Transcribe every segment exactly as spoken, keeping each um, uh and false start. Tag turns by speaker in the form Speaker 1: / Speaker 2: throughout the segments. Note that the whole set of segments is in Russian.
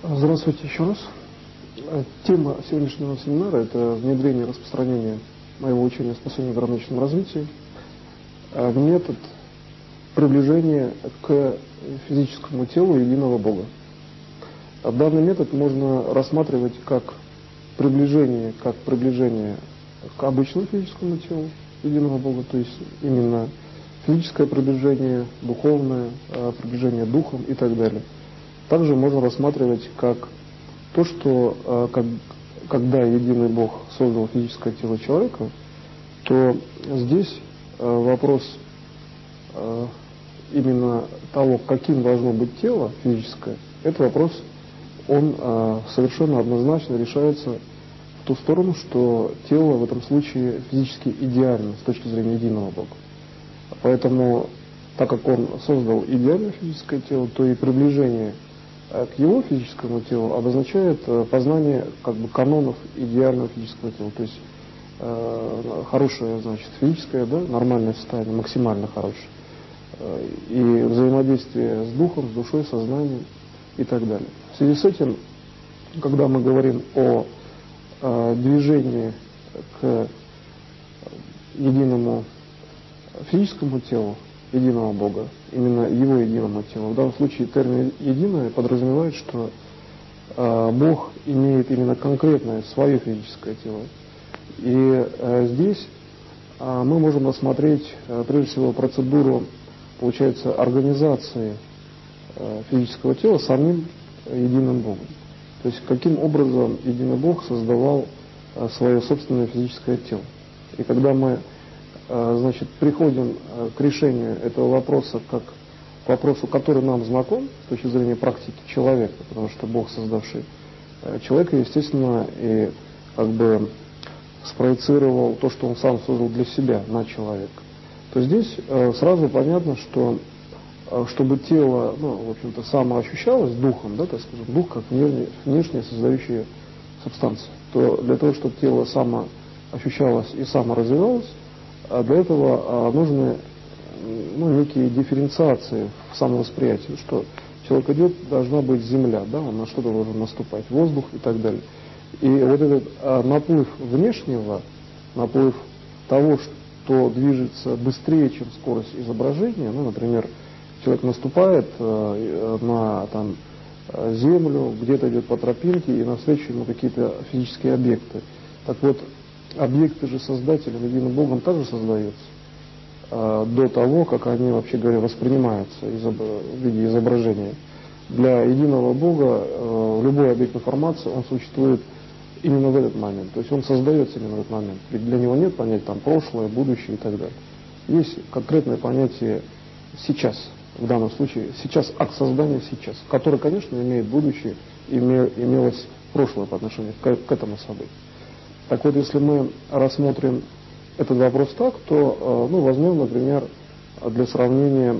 Speaker 1: Здравствуйте еще раз. Тема сегодняшнего семинара – это внедрение и распространение моего учения о спасении в гармоничном развитии, метод приближения к физическому телу единого Бога. Данный метод можно рассматривать как приближение, как приближение к обычному физическому телу единого Бога, то есть именно физическое приближение, духовное приближение духом и так далее. Также можно рассматривать как то, что как, когда единый Бог создал физическое тело человека, то здесь вопрос именно того, каким должно быть тело физическое, этот вопрос, он совершенно однозначно решается в ту сторону, что тело в этом случае физически идеально с точки зрения единого Бога. Поэтому, так как он создал идеальное физическое тело, то и приближение к его физическому телу обозначает познание как бы канонов идеального физического тела, то есть э, хорошее, значит, физическое, да, нормальное состояние, максимально хорошее, э, и взаимодействие с духом, с душой, сознанием и так далее. В связи с этим, когда мы говорим о э, движении к единому физическому телу, единого Бога, именно его единому телу. В данном случае термин «единое» подразумевает, что э, Бог имеет именно конкретное свое физическое тело. И э, здесь э, мы можем рассмотреть, э, прежде всего, процедуру, получается, организации э, физического тела самим единым Богом. То есть, каким образом единый Бог создавал э, свое собственное физическое тело. И когда мы значит, приходим к решению этого вопроса как к вопросу, который нам знаком с точки зрения практики человека, потому что Бог, создавший человека, естественно, и как бы спроецировал то, что он сам создал для себя, на человека, то здесь сразу понятно, что чтобы тело, ну, в общем-то, самоощущалось духом, да, так скажем, дух как внешняя, внешняя создающая субстанция, то для того, чтобы тело самоощущалось и саморазвивалось, а для этого а, нужны ну, некие дифференциации в самовосприятии, что человек идет, должна быть земля, да, он на что-то должен наступать, воздух и так далее. И вот этот а, наплыв внешнего, наплыв того, что движется быстрее, чем скорость изображения, ну, например, человек наступает а, на там, землю, где-то идет по тропинке, и навстречу ему какие-то физические объекты. Так вот, объекты же Создателем, единым Богом, также создаются э, до того, как они, вообще говоря, воспринимаются изоб... в виде изображения. Для единого Бога э, любой объект информации, он существует именно в этот момент. То есть он создается именно в этот момент. Ведь для него нет понятия там прошлое, будущее и так далее. Есть конкретное понятие сейчас, в данном случае, сейчас, акт создания сейчас, который, конечно, имеет будущее, име... имелось прошлое по отношению к, к этому событию. Так вот, если мы рассмотрим этот вопрос так, то, ну, возьмем, например, для сравнения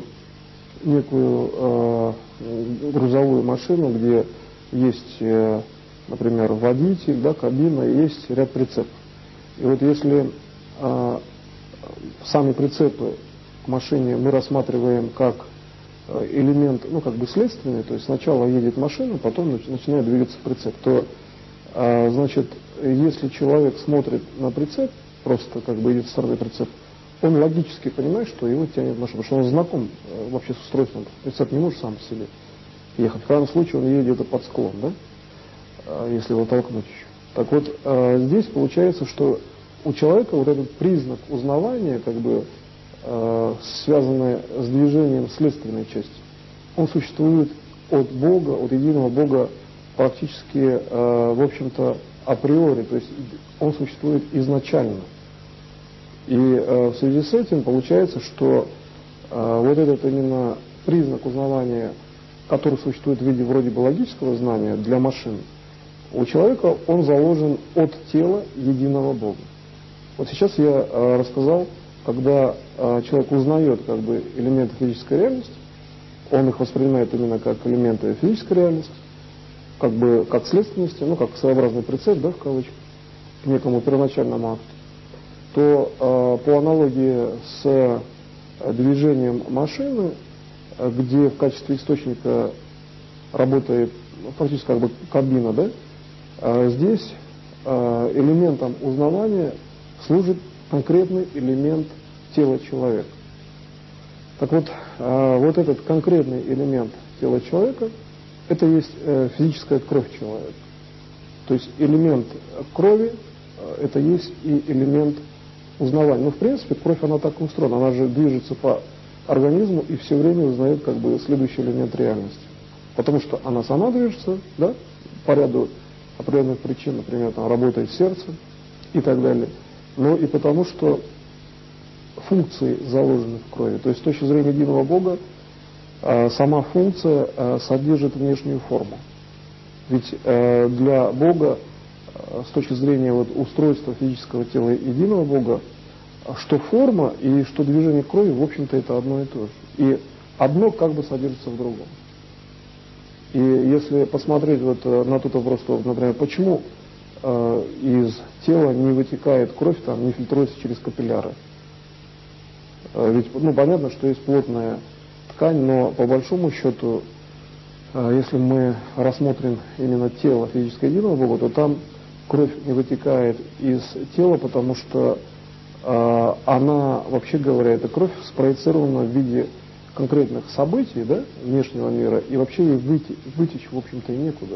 Speaker 1: некую э, грузовую машину, где есть, э, например, водитель, да, кабина, и есть ряд прицепов. И вот если э, сами прицепы к машине мы рассматриваем как элемент, ну, как бы следственный, то есть сначала едет машина, потом начинает двигаться прицеп, то, э, значит, если человек смотрит на прицеп, просто как бы идет со стороны прицеп, он логически понимает, что его тянет машина, потому что он знаком э, вообще с устройством. Прицеп не может сам по себе ехать. В крайнем случае он едет где-то под склон, да, э, если его толкнуть еще. Так вот, э, здесь получается, что у человека вот этот признак узнавания, как бы э, связанный с движением следственной части, он существует от Бога, от единого Бога практически, э, в общем-то, априори, то есть он существует изначально. И э, в связи с этим получается, что э, вот этот именно признак узнавания, который существует в виде вроде бы логического знания для машин, у человека он заложен от тела единого Бога. Вот сейчас я э, рассказал, когда э, человек узнает как бы элементы физической реальности, он их воспринимает именно как элементы физической реальности, как бы как следственности, ну, как своеобразный прицеп, да, в кавычках, к некому первоначальному акту, то э, по аналогии с э, движением машины, э, где в качестве источника работает фактически как бы кабина, да, а здесь а, элементом узнавания служит конкретный элемент тела человека. Так вот, а, вот этот конкретный элемент тела человека, это есть э, физическая кровь человека. То есть элемент крови э, это есть и элемент узнавания. Ну, в принципе, кровь, она так устроена, она же движется по организму и все время узнает как бы следующий элемент реальности. Потому что она сама движется, да, по ряду определенных причин, например, там работает сердце и так далее, но и потому, что функции заложены в крови. То есть с точки зрения единого Бога э, сама функция э, содержит внешнюю форму. Ведь э, для Бога э, с точки зрения вот, устройства физического тела единого Бога, что форма и что движение крови, в общем-то, это одно и то же. И одно как бы содержится в другом. И если посмотреть вот на тот вопрос, что, например, почему э, из тела не вытекает кровь, там, не фильтруется через капилляры. Э, ведь, ну, понятно, что есть плотная ткань, но по большому счету, э, если мы рассмотрим именно тело физическое единого Бога, то там кровь не вытекает из тела, потому что э, она, вообще говоря, эта кровь спроецирована в виде конкретных событий, да, внешнего мира, и вообще ей выйти, вытечь, в общем-то, и некуда.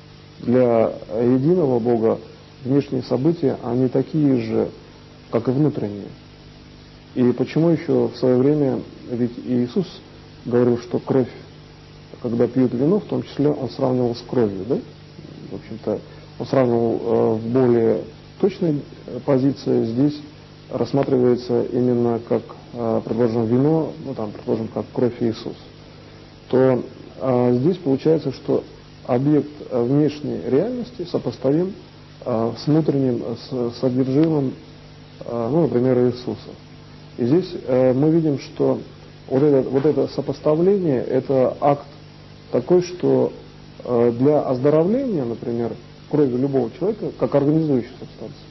Speaker 1: Для единого Бога внешние события, они такие же, как и внутренние. И почему еще в свое время, ведь Иисус говорил, что кровь, когда пьют вино, в том числе он сравнивал с кровью, да? В общем-то, он сравнивал э, в более точной позиции, здесь рассматривается именно как, э, предположим, вино, ну там, предположим, как кровь Иисуса, то э, здесь получается, что объект э, внешней реальности сопоставим э, с внутренним, с содержимым, э, ну, например, Иисуса. И здесь э, мы видим, что вот это, вот это сопоставление, это акт такой, что э, для оздоровления, например, крови любого человека, как организующей субстанции,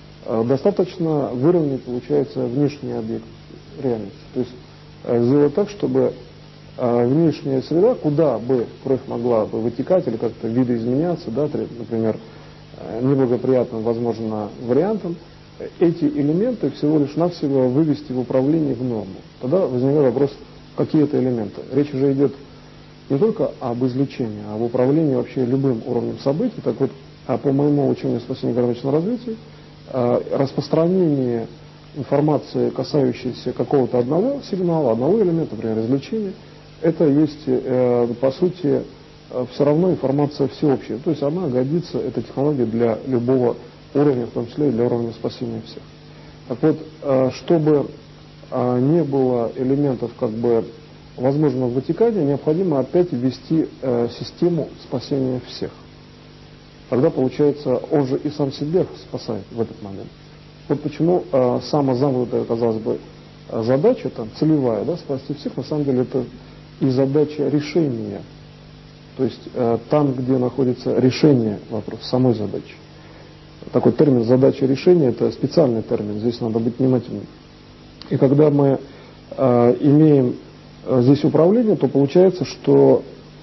Speaker 1: достаточно выровнять, получается, внешний объект реальности. То есть э, сделать так, чтобы э, внешняя среда, куда бы кровь могла бы вытекать или как-то видоизменяться, да, например, э, неблагоприятным, возможно, вариантом, эти элементы всего лишь навсего вывести в управление в норму. Тогда возникает вопрос, какие это элементы. Речь уже идет не только об излечении, а об управлении вообще любым уровнем событий. Так вот, а по моему учению спасения гармоничного развития, распространение информации, касающейся какого-то одного сигнала, одного элемента, например, извлечения, это есть, э, по сути, э, все равно информация всеобщая. То есть она годится, эта технология, для любого уровня, в том числе и для уровня спасения всех. Так вот, э, чтобы э, не было элементов как бы возможного вытекания, необходимо опять ввести э, систему спасения всех. Тогда, получается, он же и сам себя спасает в этот момент. Вот почему э, самозамкнутая, казалось бы, задача, там, целевая, да, спасти всех, на самом деле это и задача решения. То есть э, там, где находится решение вопроса, самой задачи. Такой термин «задача решения» — это специальный термин, здесь надо быть внимательным. И когда мы э, имеем э, здесь управление, то получается, что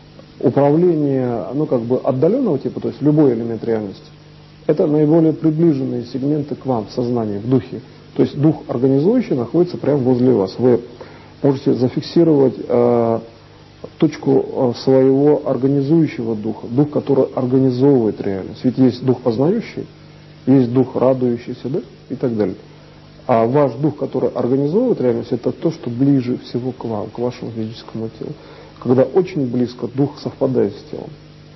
Speaker 1: управление, ну, как бы отдаленного типа, то есть любой элемент реальности, это наиболее приближенные сегменты к вам в сознании, в духе. То есть дух организующий находится прямо возле вас. Вы можете зафиксировать э, точку э, своего организующего духа, дух, который организовывает реальность. Ведь есть дух познающий, есть дух радующийся, да, и так далее. А ваш дух, который организовывает реальность, это то, что ближе всего к вам, к вашему физическому телу. Когда очень близко дух совпадает с телом.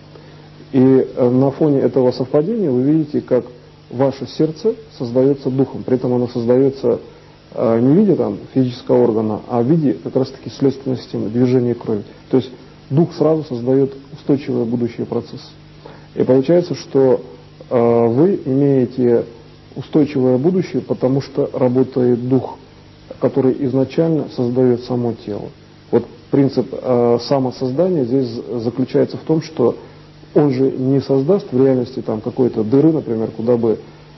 Speaker 1: И э, на фоне этого совпадения вы видите, как ваше сердце создается духом. При этом оно создается э, не в виде там, физического органа, а в виде как раз-таки следственной системы, движения крови. То есть дух сразу создает устойчивые будущие процессы. И получается, что э, вы имеете устойчивое будущее, потому что работает дух, который изначально создает само тело. Вот принцип э, самосоздания здесь заключается в том, что он же не создаст в реальности там какой-то дыры, например, куда бы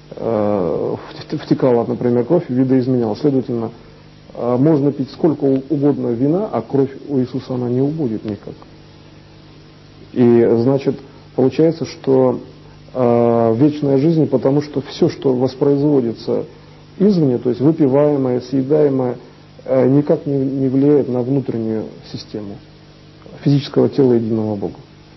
Speaker 1: э, втекала, например, кровь и видоизменялась. Следовательно, э, можно пить сколько угодно вина, а кровь у Иисуса она не убудет никак. И значит, получается, что э, вечная жизнь, потому что все, что воспроизводится извне, то есть выпиваемое, съедаемое, э, никак не, не влияет на внутреннюю систему физического тела единого Бога.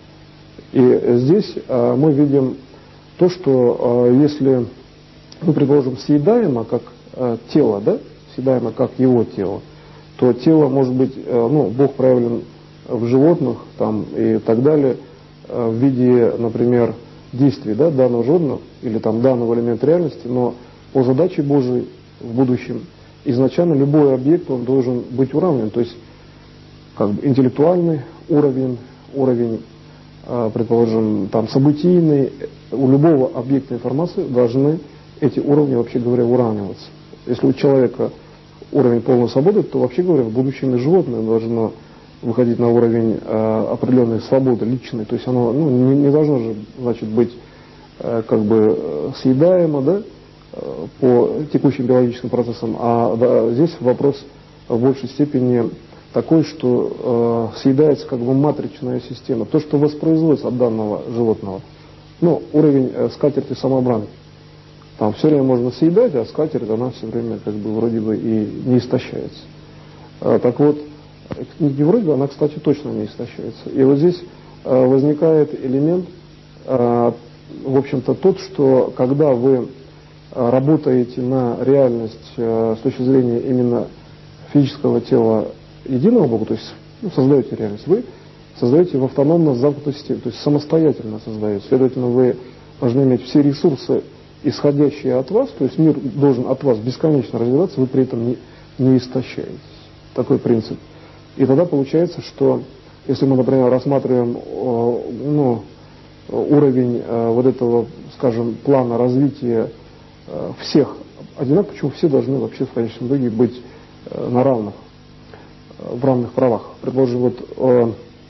Speaker 1: И здесь э, мы видим то, что э, если, ну, предположим, съедаемо как э, тело, да, съедаемо как его тело, то тело может быть, э, ну, Бог проявлен в животных там, и так далее, э, в виде, например, действий, да, данного животного или там данного элемента реальности, но по задаче Божией в будущем изначально любой объект он должен быть уравнен, то есть как бы интеллектуальный уровень, уровень, э, предположим, там событийный, у любого объекта информации должны эти уровни, вообще говоря, уравниваться. Если у человека уровень полной свободы, то, вообще говоря, в будущем и животное должно выходить на уровень э, определенной свободы личной, то есть оно, ну, не, не должно же, значит, быть э, как бы э, съедаемо, да, э, по текущим биологическим процессам, а да, здесь вопрос в большей степени такой, что э, съедается как бы матричная система, то, что воспроизводится от данного животного, ну, уровень э, скатерти-самобранки. Там все время можно съедать, а скатерть, она все время как бы вроде бы и не истощается. А, так вот, не вроде бы, она, кстати, точно не истощается. И вот здесь а, возникает элемент, а, в общем-то, тот, что когда вы а, работаете на реальность а, с точки зрения именно физического тела единого Бога, то есть, ну, создаете реальность, вы создаете в автономно замкнутой системе, то есть самостоятельно создаете. Следовательно, вы должны иметь все ресурсы, исходящие от вас, то есть мир должен от вас бесконечно развиваться, вы при этом не, не истощаетесь. Такой принцип. И тогда получается, что если мы, например, рассматриваем э, ну, уровень э, вот этого, скажем, плана развития э, всех одинаково, почему все должны вообще в конечном итоге быть э, на равных, э, в равных правах. Предположим, вот э,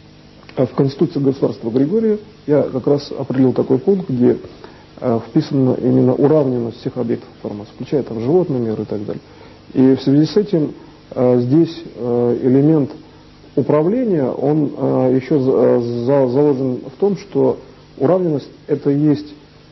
Speaker 1: в Конституции государства Григория я как раз определил такой пункт, где вписана именно уравненность всех объектов информации, включая там животный мир и так далее. И в связи с этим э, здесь э, элемент управления, он э, еще за, за, заложен в том, что уравненность это есть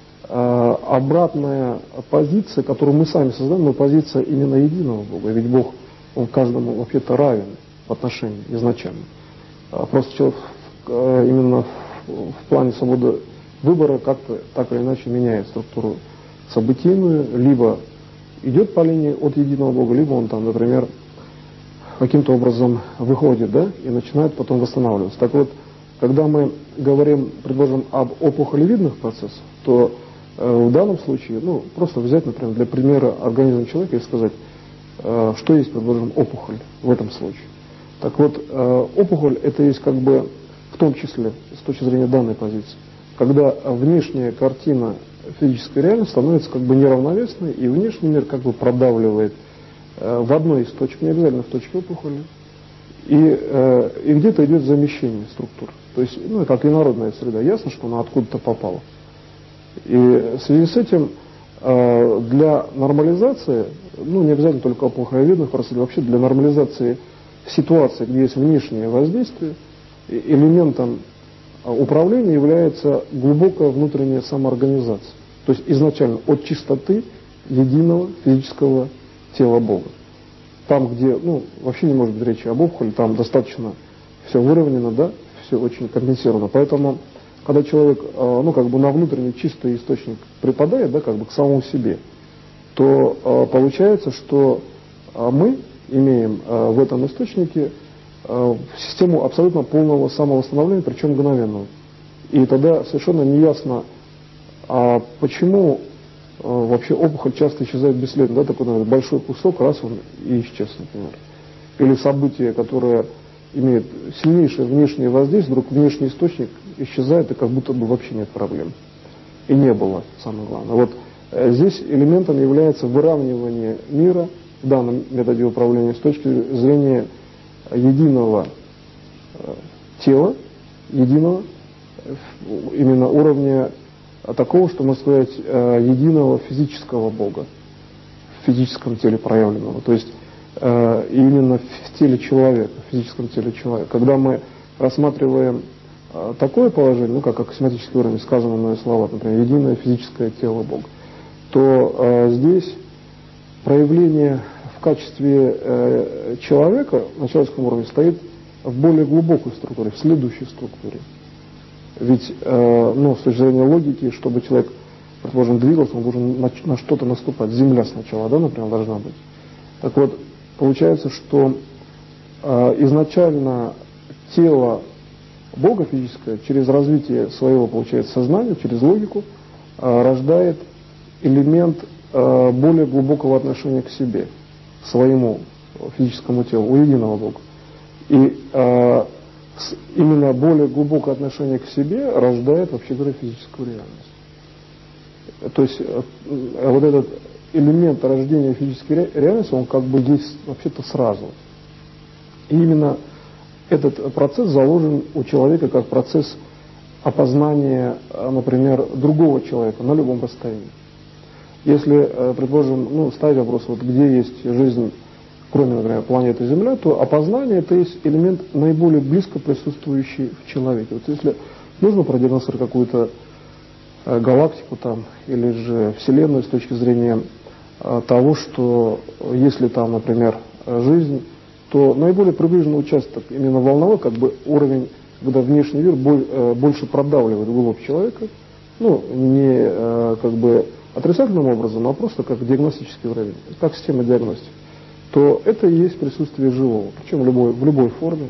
Speaker 1: э, обратная позиция, которую мы сами создаем, но позиция именно единого Бога. Ведь Бог, он каждому вообще-то равен в отношении изначально. А просто человек э, именно в, в плане свободы выбора как-то так или иначе меняет структуру событийную, либо идет по линии от единого Бога, либо он там, например, каким-то образом выходит, да, и начинает потом восстанавливаться. Так вот, когда мы говорим, предположим, об опухолевидных процессах, то э, в данном случае, ну, просто взять, например, для примера организм человека и сказать, э, что есть, предположим, опухоль в этом случае. Так вот, э, опухоль это есть как бы, в том числе, с точки зрения данной позиции, когда внешняя картина физической реальности становится как бы неравновесной, и внешний мир как бы продавливает э, в одной из точек, не обязательно в точке опухоли, и, э, и где-то идет замещение структур. То есть, ну, как инородная среда, ясно, что она откуда-то попала. И в связи с этим э, для нормализации, ну, не обязательно только опухолевидных процессов, вообще для нормализации ситуации, где есть внешнее воздействие, элементом управления является глубокая внутренняя самоорганизация. То есть изначально от чистоты единого физического тела Бога. Там, где, ну, вообще не может быть речи об опухоли, там достаточно все выровнено, да, все очень компенсировано. Поэтому, когда человек, ну, как бы на внутренний чистый источник припадает, да, как бы к самому себе, то получается, что мы имеем в этом источнике систему абсолютно полного самовосстановления, причем мгновенного. И тогда совершенно неясно, а почему а, вообще опухоль часто исчезает бесследно. Да, такой, наверное, большой кусок, раз он и исчез, например. Или событие, которое имеет сильнейшее внешнее воздействие, вдруг внешний источник исчезает, и как будто бы вообще нет проблем. И не было, самое главное. Вот э, здесь элементом является выравнивание мира в данном методе управления с точки зрения единого э, тела, единого э, именно уровня э, такого, что можно сказать, э, единого физического Бога, в физическом теле проявленного, то есть э, именно в теле человека, в физическом теле человека. Когда мы рассматриваем такое положение, ну как аксиоматический уровень, сказано мной слова, например, единое физическое тело Бога, то э, здесь проявление в качестве э, человека на человеческом уровне стоит в более глубокой структуре, в следующей структуре. Ведь, э, ну, с точки зрения логики, чтобы человек, предположим, двигался, он должен на, на что-то наступать. Земля сначала, да, например, должна быть. Так вот, получается, что э, изначально тело Бога физическое через развитие своего, получается, сознания, через логику, э, рождает элемент э, более глубокого отношения к себе, к своему физическому телу, у единого Бога. И э, с, именно более глубокое отношение к себе рождает, вообще говоря, физическую реальность. То есть э, вот этот элемент рождения физической ре, реальности, он как бы есть вообще-то сразу. И именно этот процесс заложен у человека как процесс опознания, например, другого человека на любом расстоянии. Если, предположим, ну, ставить вопрос, вот где есть жизнь, кроме, например, планеты Земля, то опознание — это есть элемент наиболее близко присутствующий в человеке. Вот если нужно продемонстрировать какую-то галактику там, или же Вселенную с точки зрения того, что если там, например, жизнь, то наиболее приближенный участок, именно волновой, как бы уровень, когда внешний мир больше продавливает глубь человека, ну, не как бы отрицательным образом, а просто как диагностический уровень, как система диагностики, то это и есть присутствие живого, причем в любой, в любой форме.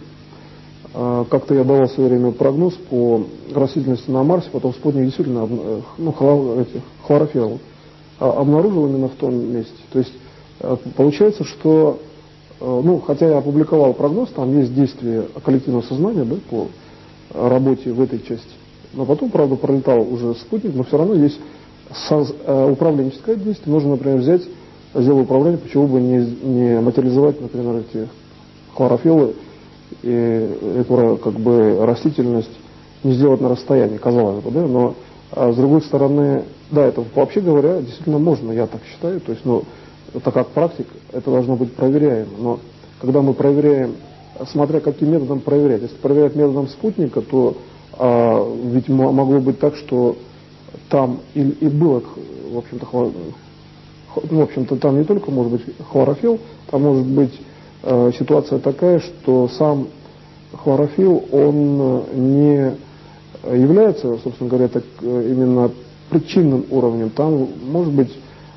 Speaker 1: Как-то я давал в свое время прогноз по растительности на Марсе, потом спутник действительно, ну, хлорофилл обнаружил именно в том месте. То есть получается, что, ну, хотя я опубликовал прогноз, там есть действие коллективного сознания, да, по работе в этой части, но потом, правда, пролетал уже спутник, но все равно есть соз, управленческое действие. Можно, например, взять, сделать управление, почему бы не, не материализовать, например, эти хлорофиллы и эту как бы растительность не сделать на расстоянии, казалось бы, да, но а с другой стороны, да, это вообще говоря, действительно можно, я так считаю, то есть, ну, это как практик, это должно быть проверяемо, но когда мы проверяем, смотря каким методом проверять, если проверять методом спутника, то а, ведь могло быть так, что там и, и было, в общем-то, хлор... ну, в общем-то, там не только может быть хлорофилл, там может быть э, ситуация такая, что сам хлорофилл, он не является, собственно говоря, так, именно причинным уровнем. Там, может быть,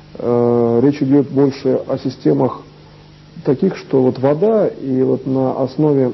Speaker 1: э, речь идет больше о системах таких, что вот вода, и вот на основе,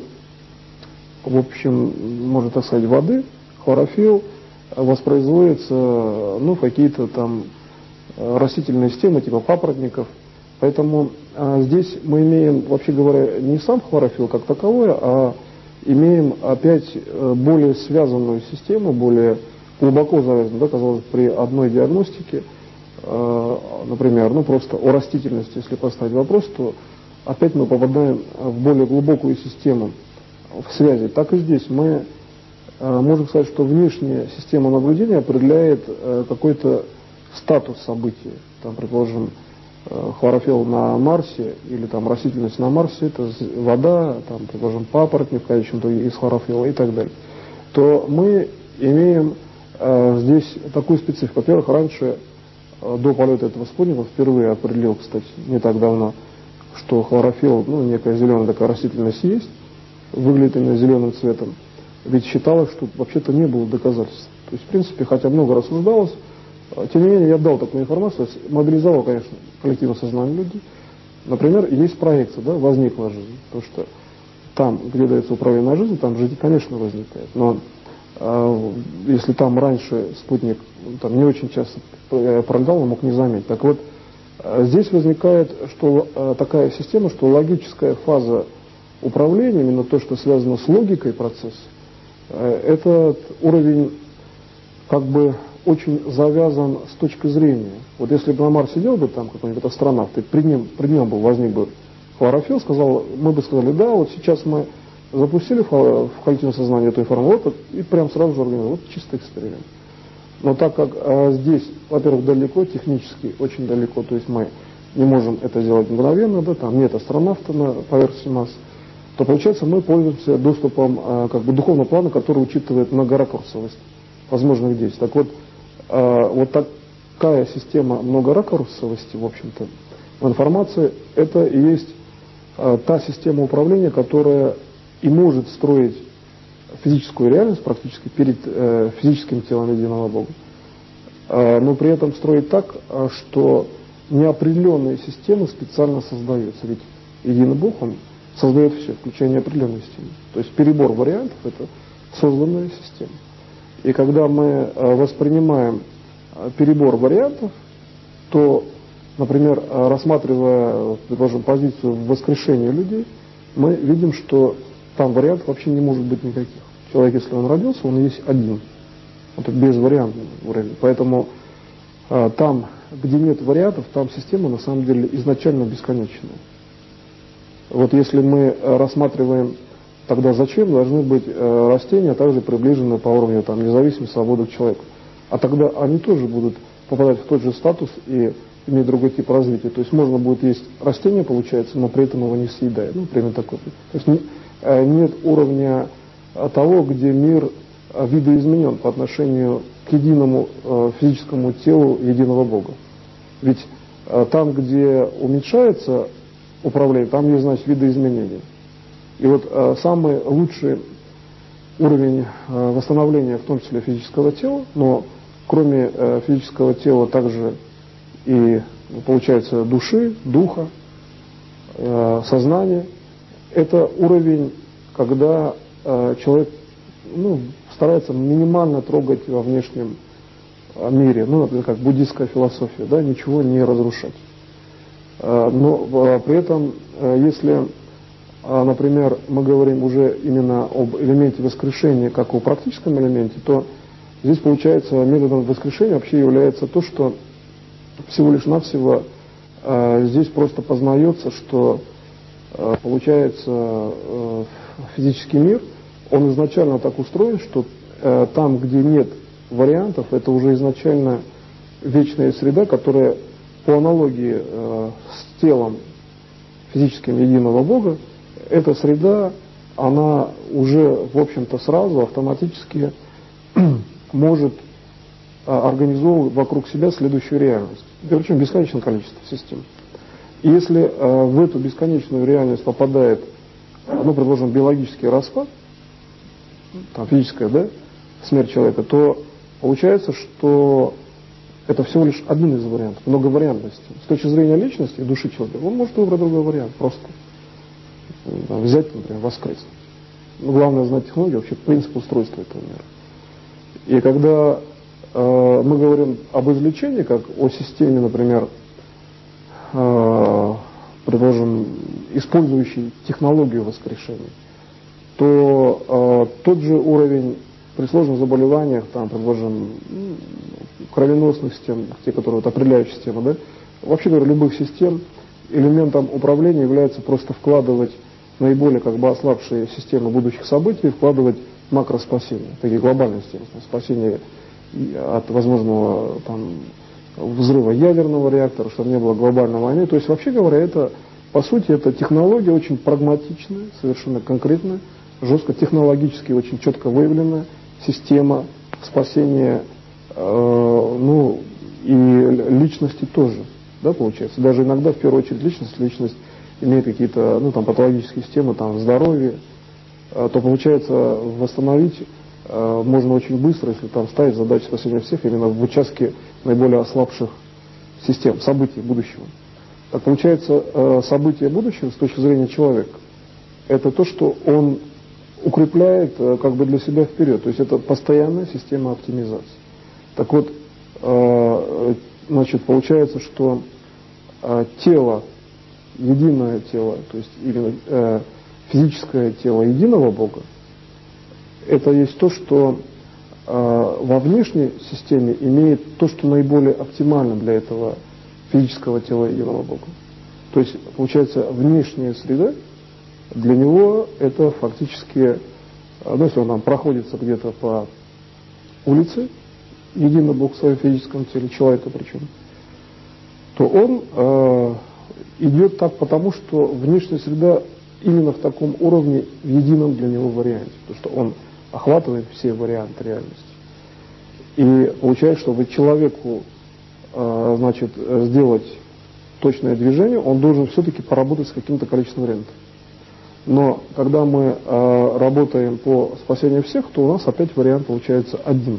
Speaker 1: в общем, можно так сказать, воды, хлорофилл воспроизводится, ну, какие-то там растительные системы, типа папоротников. Поэтому а, здесь мы имеем, вообще говоря, не сам хлорофилл как таковой, а имеем опять более связанную систему, более глубоко завязанную, да, казалось, при одной диагностике, э, например, ну просто о растительности, если поставить вопрос, то опять мы попадаем в более глубокую систему в связи. Так и здесь мы э, можем сказать, что внешняя система наблюдения определяет э, какой-то статус события. Там, предположим, хлорофилл на Марсе или там растительность на Марсе, это вода, там, предположим, папоротник в качестве из хлорофилла и так далее, то мы имеем э, здесь такую специфику. Во-первых, раньше, э, до полета этого спутника, впервые определил, кстати, не так давно, что хлорофилл, ну, некая зеленая такая растительность есть, выглядит именно зеленым цветом. Ведь считалось, что вообще-то не было доказательств. То есть, в принципе, хотя много рассуждалось, тем не менее, я дал такую информацию, мобилизовал, конечно, коллективное сознание людей. Например, есть проекция, да, возникла жизнь. Потому что там, где дается управление на жизнь, там жизнь, конечно, возникает. Но э, если там раньше спутник там, не очень часто пролетал, он мог не заметить. Так вот, э, здесь возникает что, э, такая система, что логическая фаза управления, именно то, что связано с логикой процесса, э, этот уровень как бы очень завязан с точки зрения. Вот если бы на Марсе сидел бы там какой-нибудь астронавт, и при нем, при нем был, возник бы хлорофилл, сказал, мы бы сказали, да, вот сейчас мы запустили в коллективное сознание эту информацию, вот, и прям сразу же организовали, вот чистый эксперимент. Но так как а, здесь, во-первых, далеко, технически очень далеко, то есть мы не можем это сделать мгновенно, да, там нет астронавта на поверхности Марса, то получается мы пользуемся доступом э, как бы духовного плана, который учитывает многоракурсовость возможных действий. Так вот, э, вот такая система многоракурсовости, в общем-то, в информации, это и есть э, та система управления, которая и может строить физическую реальность практически перед э, физическим телом единого Бога, э, но при этом строить так, э, что неопределенные системы специально создаются. Ведь единый Бог, он создает все, включая неопределенные системы. То есть перебор вариантов – это созданная система. И когда мы э, воспринимаем э, перебор вариантов, то, например, э, рассматривая, предположим, позицию воскрешения людей, мы видим, что там вариантов вообще не может быть никаких. Человек, если он родился, он есть один. Это безвариантный уровень. Поэтому э, там, где нет вариантов, там система на самом деле изначально бесконечная. Вот если мы рассматриваем, тогда зачем должны быть э, растения также приближены по уровню там, независимости, свободы к человеку. А тогда они тоже будут попадать в тот же статус и иметь другой тип развития. То есть можно будет есть растение, получается, но при этом его не съедая. Ну, примерно такой. То есть нет уровня того, где мир видоизменен по отношению к единому физическому телу единого Бога. Ведь там, где уменьшается управление, там есть, значит, видоизменение. И вот самый лучший уровень восстановления, в том числе физического тела, но кроме физического тела также и, получается, души, духа, сознания, это уровень, когда э, человек ну, старается минимально трогать во внешнем э, мире, ну, например, как буддийская философия, да, ничего не разрушать. Э, но э, при этом, э, если, э, например, мы говорим уже именно об элементе воскрешения, как о практическом элементе, то здесь, получается, методом воскрешения вообще является то, что всего лишь навсего э, здесь просто познается, что получается, физический мир, он изначально так устроен, что там, где нет вариантов, это уже изначально вечная среда, которая по аналогии с телом физическим единого Бога, эта среда, она уже, в общем-то, сразу автоматически может организовывать вокруг себя следующую реальность. Причем бесконечное количество систем. И если э, в эту бесконечную реальность попадает, ну, предложим, биологический распад, там, физическая, да, смерть человека, то получается, что это всего лишь один из вариантов, многовариантности. С точки зрения личности, души человека, он может выбрать другой вариант, просто там, взять, например, воскреснуть. Но главное знать технологию, вообще принцип устройства этого мира. И когда э, мы говорим об излечении, как о системе, например, предложим, использующий технологию воскрешения, то э, тот же уровень при сложных заболеваниях, там, предложим, кровеносных систем, те, которые вот, определяющие системы, да, вообще говоря, любых систем, элементом управления является просто вкладывать наиболее как бы ослабшие системы будущих событий, вкладывать макроспасение, такие глобальные системы, спасение от возможного там, взрыва ядерного реактора, чтобы не было глобальной войны. То есть, вообще говоря, это, по сути, это технология очень прагматичная, совершенно конкретная, жестко, технологически очень четко выявленная система спасения, э, ну, и личности тоже, да, получается. Даже иногда, в первую очередь, личность, личность имеет какие-то, ну, там, патологические системы, там, здоровье, э, то, получается, восстановить можно очень быстро, если там ставить задачу спасения всех именно в участке наиболее ослабших систем, событий будущего. Так получается, события будущего с точки зрения человека, это то, что он укрепляет как бы для себя вперед. То есть это постоянная система оптимизации. Так вот, значит, получается, что тело, единое тело, то есть именно физическое тело единого Бога, это есть то, что э, во внешней системе имеет то, что наиболее оптимально для этого физического тела единого Бога. То есть, получается, внешняя среда для него это фактически, ну, если он там проходится где-то по улице, единый Бог в своем физическом теле, человека причем, то он э, идет так потому, что внешняя среда именно в таком уровне, в едином для него варианте, потому что он охватывает все варианты реальности. И получается, чтобы человеку э, значит, сделать точное движение, он должен все-таки поработать с каким-то количеством вариантов. Но когда мы э, работаем по спасению всех, то у нас опять вариант получается один.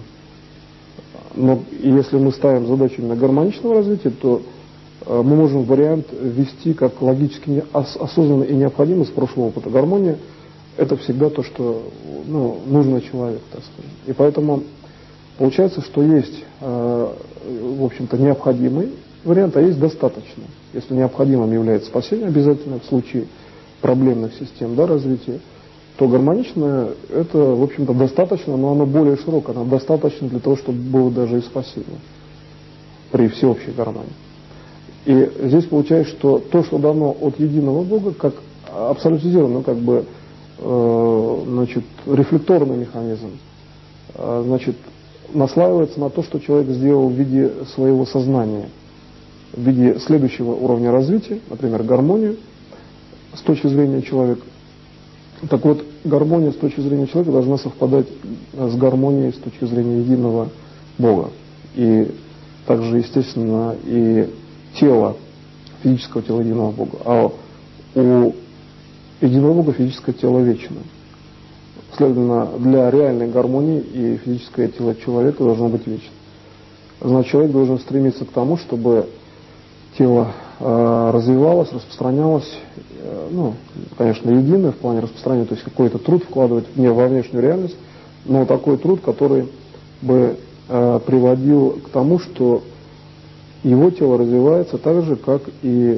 Speaker 1: Но если мы ставим задачу именно гармоничного развития, то э, мы можем вариант ввести как логически не, ос, осознанно и необходимо с прошлого опыта. Гармония – это всегда то, что ну, нужно человеку, так сказать. И поэтому получается, что есть, э, в общем-то, необходимый вариант, а есть достаточный. Если необходимым является спасение обязательно в случае проблемных систем, да, развития, то гармоничное – это, в общем-то, достаточно, но оно более широкое, оно достаточно для того, чтобы было даже и спасение при всеобщей гармонии. И здесь получается, что то, что дано от единого Бога, как абсолютизированно, как бы, э, значит, рефлекторный механизм, э, значит, наслаивается на то, что человек сделал в виде своего сознания, в виде следующего уровня развития, например, гармонию, с точки зрения человека. Так вот, гармония с точки зрения человека должна совпадать с гармонией с точки зрения единого Бога. И также, естественно, и тело, физического тела единого Бога. А у единого Бога физическое тело вечно. Следовательно, для реальной гармонии и физическое тело человека должно быть вечно. Значит, человек должен стремиться к тому, чтобы тело э, развивалось, распространялось, э, ну, конечно, единое в плане распространения, то есть какой-то труд вкладывать не во внешнюю реальность, но такой труд, который бы э, приводил к тому, что его тело развивается так же, как и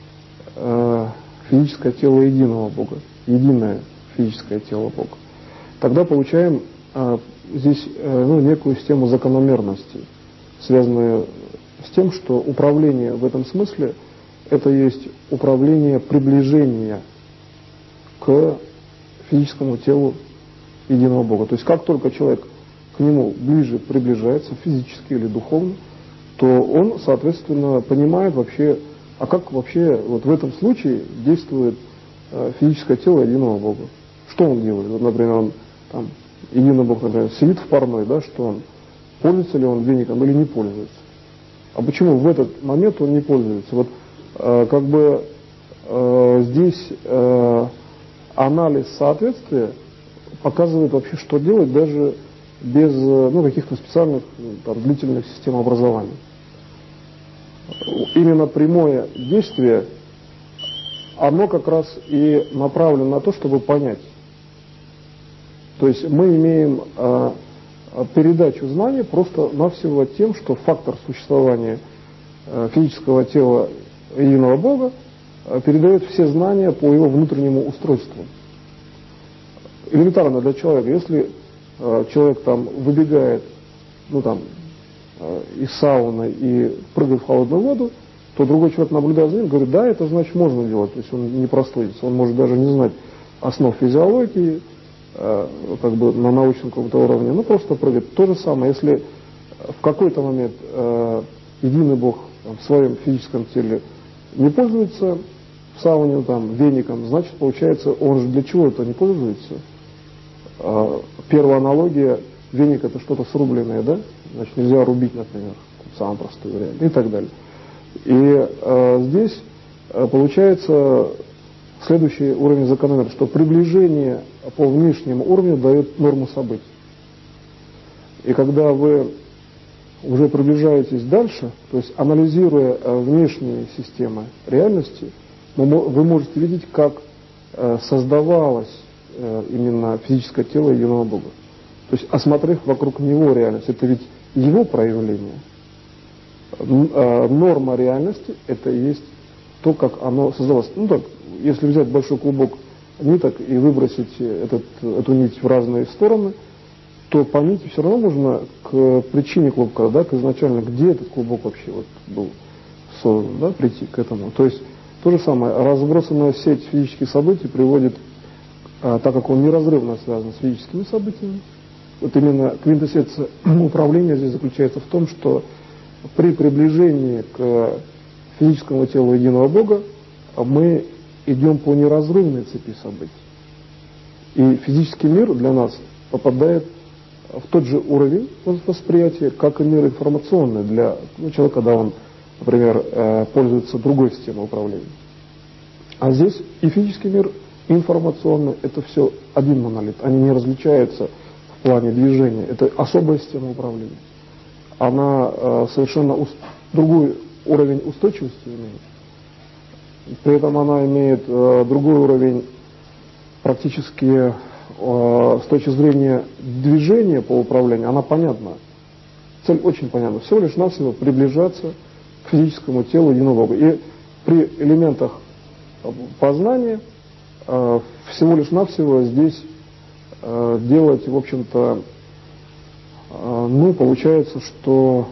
Speaker 1: э, физическое тело единого Бога, единое физическое тело Бога. Тогда получаем э, здесь э, ну, некую систему закономерностей, связанную с тем, что управление в этом смысле это есть управление приближения к физическому телу единого Бога. То есть как только человек к нему ближе приближается физически или духовно, то он, соответственно, понимает вообще, а как вообще вот в этом случае действует э, физическое тело единого Бога. Что он делает? Вот, например, он там, единый Бог, например, сидит в парной, да, что он, пользуется ли он веником или не пользуется. А почему в этот момент он не пользуется? Вот э, как бы э, здесь э, анализ соответствия показывает вообще, что делать даже без ну, каких-то специальных там, длительных систем образования. Именно прямое действие, оно как раз и направлено на то, чтобы понять. То есть мы имеем э, передачу знаний просто-навсего тем, что фактор существования э, физического тела единого Бога э, передает все знания по его внутреннему устройству. Элементарно для человека, если э, человек там выбегает, ну там, э, из сауны и прыгает в холодную воду, то другой человек, наблюдая за ним, говорит, да, это значит можно делать, то есть он не простудится, он может даже не знать основ физиологии, э, как бы на научном каком-то уровне, ну просто прыгает. То же самое, если в какой-то момент э, единый Бог там, в своем физическом теле не пользуется в сауне там, веником, значит, получается, он же для чего это не пользуется? Первая аналогия, веник это что-то срубленное, да? Значит, нельзя рубить, например, самый простой вариант, и так далее. И э, здесь э, получается следующий уровень закономерности, что приближение по внешнему уровню дает норму событий. И когда вы уже приближаетесь дальше, то есть анализируя э, внешние системы реальности, вы можете видеть, как э, создавалось именно физическое тело единого Бога. То есть, осмотрев вокруг него реальность, это ведь его проявление. Норма реальности – это и есть то, как оно создалось. Ну так, если взять большой клубок ниток и выбросить этот, эту нить в разные стороны, то по нити все равно можно к причине клубка, да, к изначально, где этот клубок вообще вот был создан, да, прийти к этому. То есть, то же самое, разбросанная сеть физических событий приводит, так как он неразрывно связан с физическими событиями, вот именно квинтэссенция управления здесь заключается в том, что при приближении к физическому телу единого Бога мы идем по неразрывной цепи событий. И физический мир для нас попадает в тот же уровень восприятия, как и мир информационный для ну, человека, когда он, например, э, пользуется другой системой управления. А здесь и физический мир, и информационный, это все один монолит. Они не различаются в плане движения. Это особая система управления. Она э, совершенно уст... другой уровень устойчивости имеет. При этом она имеет э, другой уровень практически э, с точки зрения движения по управлению. Она понятна. Цель очень понятна. Всего лишь навсего приближаться к физическому телу единого Бога. И при элементах познания э, всего лишь навсего здесь э, делать, в общем-то, э, ну, получается, что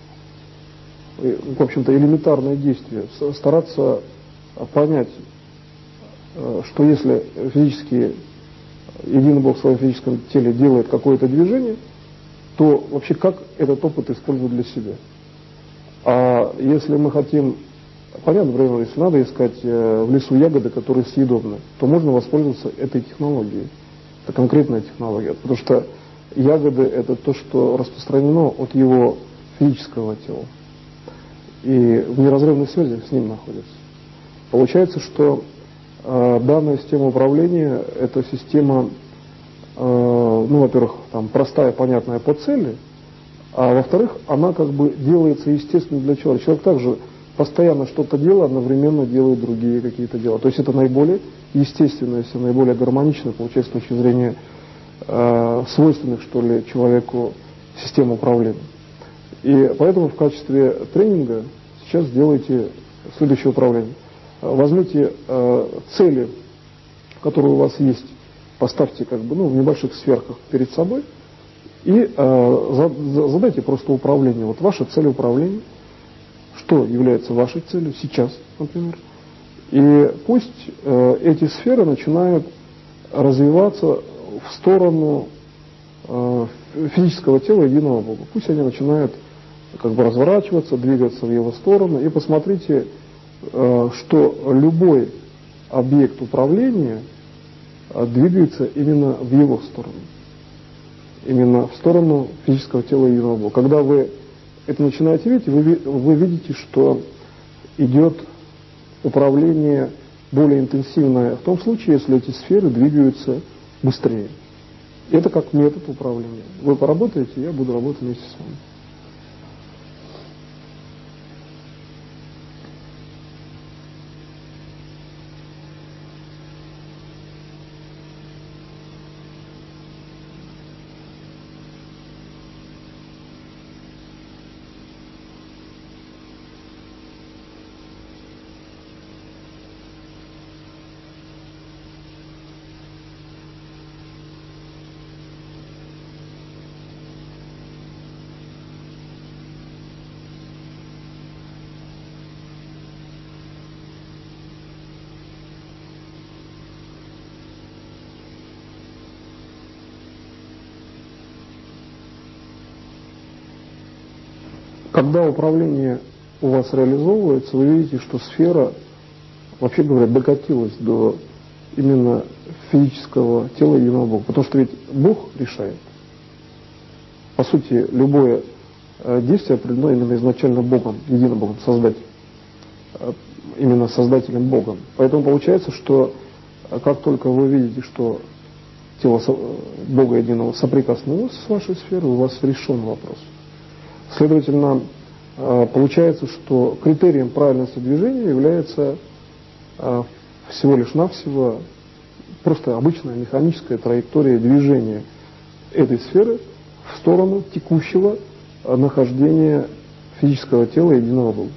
Speaker 1: в общем-то, элементарное действие, стараться понять, что если физически единый Бог в своем физическом теле делает какое-то движение, то вообще как этот опыт использовать для себя. А если мы хотим, понятно, например, если надо искать в лесу ягоды, которые съедобны, то можно воспользоваться этой технологией. Это конкретная технология, потому что ягоды – это то, что распространено от его физического тела. И в неразрывной связи с ним находится. Получается, что э, данная система управления – это система, э, ну, во-первых, там, простая, понятная по цели, а во-вторых, она как бы делается естественно для человека. Человек также постоянно что-то делает, одновременно делает другие какие-то дела. То есть это наиболее естественное, все наиболее гармоничное, получается, с точки зрения э, свойственных, что ли, человеку систем управления. И поэтому в качестве тренинга сейчас сделайте следующее управление. Возьмите э, цели, которые у вас есть, поставьте как бы, ну, в небольших сверхах перед собой и э, за, задайте просто управление. Вот ваша цель управления, что является вашей целью сейчас, например. И пусть э, эти сферы начинают развиваться в сторону э, физического тела единого Бога. Пусть они начинают как бы разворачиваться, двигаться в его сторону. И посмотрите, э, что любой объект управления э, двигается именно в его сторону. Именно в сторону физического тела единого Бога. Когда вы это начинаете видеть, вы, вы видите, что идет управление более интенсивное в том случае, если эти сферы двигаются быстрее. Это как метод управления. Вы поработаете, я буду работать вместе с вами. Когда управление у вас реализовывается, вы видите, что сфера, вообще говоря, докатилась до именно физического тела единого Бога. Потому что ведь Бог решает. По сути, любое действие определено именно изначально Богом, единым Богом, Создателем. Именно Создателем Богом. Поэтому получается, что как только вы видите, что тело Бога единого соприкоснулось с вашей сферой, у вас решен вопрос. Следовательно, получается, что критерием правильности движения является всего лишь навсего просто обычная механическая траектория движения этой сферы в сторону текущего нахождения физического тела единого Бога.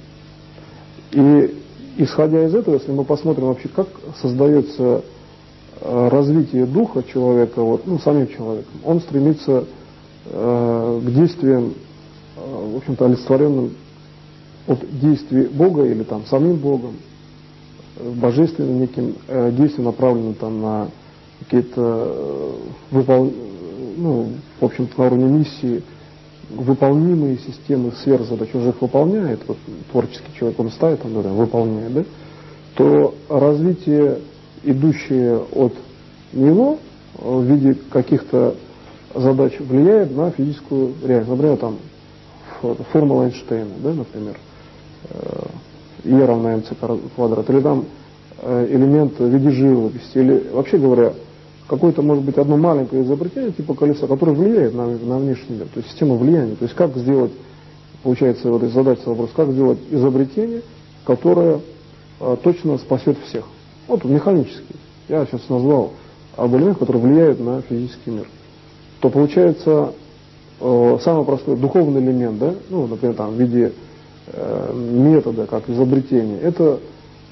Speaker 1: И исходя из этого, если мы посмотрим вообще, как создается развитие духа человека, вот, ну, самим человеком, он стремится э, к действиям, в общем-то, олицетворенным от действий Бога или там самим Богом, божественным неким э, действием, направленным там на какие-то э, выпол... ну, в общем-то, на уровне миссии, выполнимые системы сверхзадач, он же их выполняет, вот, творческий человек, он ставит, он, да, выполняет, да? то развитие, идущее от него в виде каких-то задач, влияет на физическую реальность. Например, там формула Эйнштейна, да, например, E равно mc квадрат, или там элемент в виде живописи, или, вообще говоря, какое-то, может быть, одно маленькое изобретение типа колеса, которое влияет на, на внешний мир, то есть система влияния. То есть как сделать, получается, вот задача вопрос, как сделать изобретение, которое а, точно спасет всех. Вот механический. Я сейчас назвал об элементах, которые влияют на физический мир. То получается э, самый простой духовный элемент, да, ну, например, там, в виде э, метода, как изобретение, это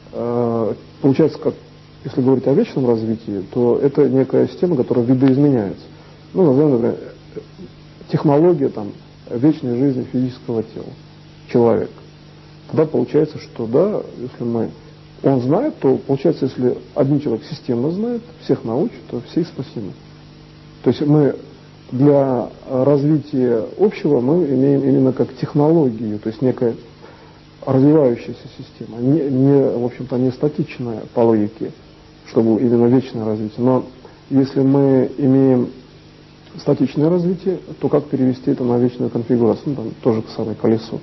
Speaker 1: э, получается, как, если говорить о вечном развитии, то это некая система, которая видоизменяется. Ну, назовем, например, технология там, вечной жизни физического тела, человека. Тогда получается, что да, если мы, он знает, то получается, если один человек системно знает, всех научит, то все и спасены. То есть мы для развития общего мы имеем именно как технологию, то есть некая развивающаяся система, не, не, в общем-то, не статичная по логике, чтобы именно вечное развитие. Но если мы имеем статичное развитие, то как перевести это на вечную конфигурацию? Ну, там тоже самое колесо.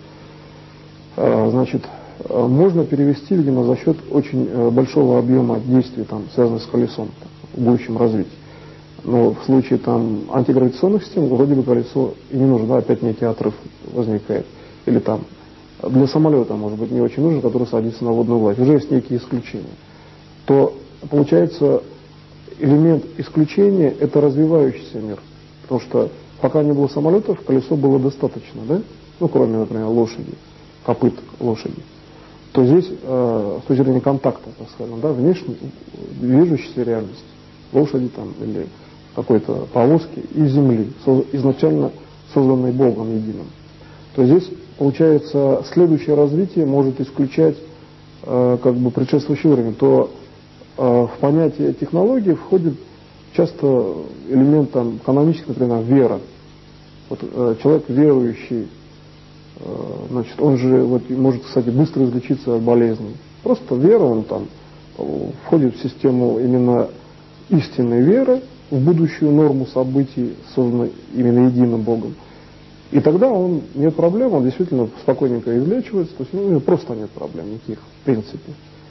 Speaker 1: Значит, можно перевести, видимо, за счет очень большого объема действий, там, связанных с колесом там, в будущем развитии. Но в случае там антигравитационных систем вроде бы колесо и не нужно, да, опять некий отрыв возникает. Или там для самолета, может быть, не очень нужно, который садится на водную гладь. Уже есть некие исключения. То получается элемент исключения – это развивающийся мир. Потому что пока не было самолетов, колесо было достаточно, да? Ну, кроме, например, лошади, копыт лошади. То здесь, э, с точки зрения контакта, так скажем, да, внешней, движущейся реальности, лошади там или какой-то повозки и земли, изначально созданной Богом единым. То здесь, получается, следующее развитие может исключать э, как бы предшествующий уровень. То э, в понятие технологии входит часто элемент там, канонический, например, вера. Вот, э, человек верующий, э, значит, он же вот, может, кстати, быстро излечиться от болезней. Просто вера, он там входит в систему именно истинной веры, в будущую норму событий, созданной именно единым Богом. И тогда он, нет проблем, он действительно спокойненько излечивается, то есть ну, просто нет проблем никаких, в принципе.